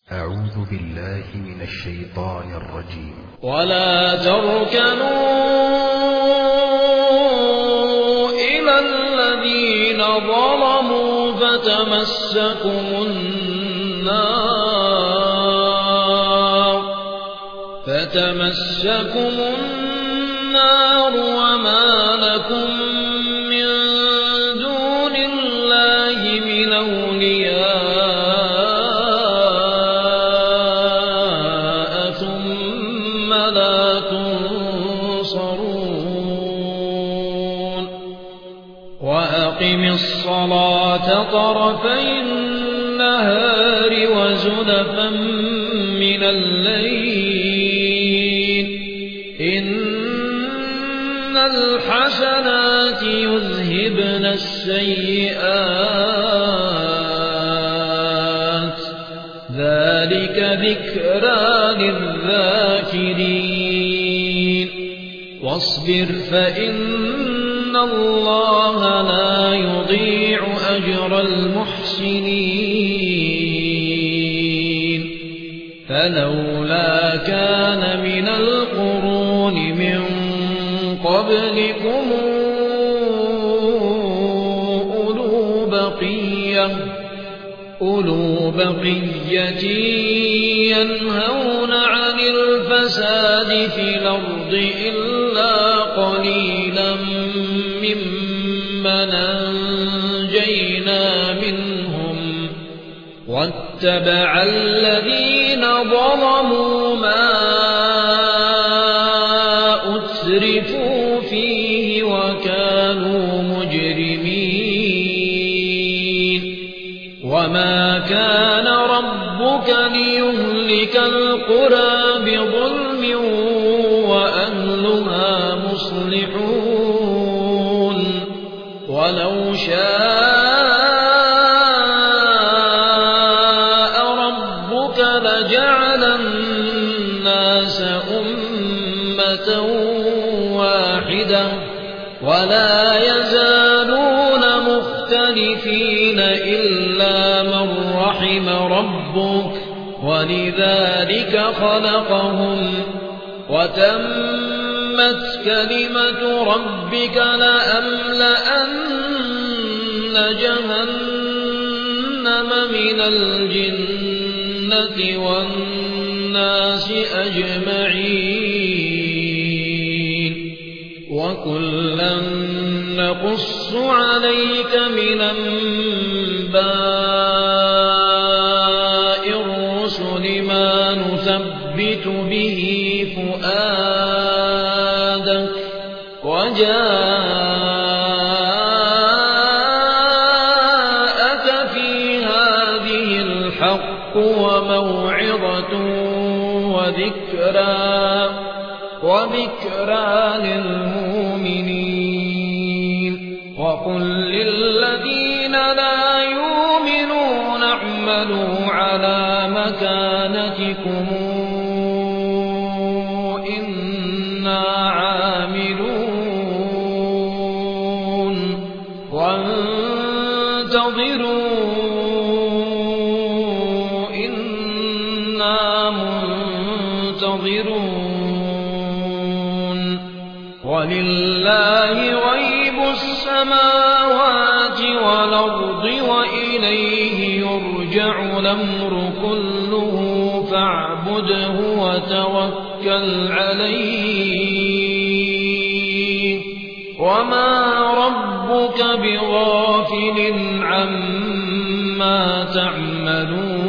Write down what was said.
أعوذ بالله من الشيطان الرجيم. ولا تركنوا إلى الذين ظلموا فتمسكم النار وما لكم من دون الله من أولياء ثم لا تنصرون. وأقم الصلاة طرفي النهار وزلفا من الليل إن الحسنات يذهبن السيئات ذلك ذكرى للذاكرين. واصبر فإن الله لا يضيع أجر المحسنين. فلولا كان من القرون من قبلكم أولو بقية ينهون عن الفساد في الأرض إلا قليلا ممن أنجينا منهم واتبع الذين ظلموا ما أترفوا فيه وكانوا مجرمين. وما كان ربك ليهلك القرى بظلم وأهلها مصلحون. ولو شاء ربك لجعل الناس أمة واحدة ولا يزالون مختلفين إلا من رحم ربك ولذلك خلقهم. وتمت كلمة ربك لأملأن جهنم من الجنة والناس أجمعين. وكلا نقص عليك من أنباء الرسل ما نثبت به فؤادك وجاءك في هذه الحق وموعظة وذكرى للمؤمنين. وقل للذين لا يؤمنون اعملوا على مكانتكم إنا عاملون وانتظروا إنا منتظرون. ولله غيب السماوات والأرض وإليه يرجع الأمر كله فاعبده وتوكل عليه وما ربك بغافل عما تعملون.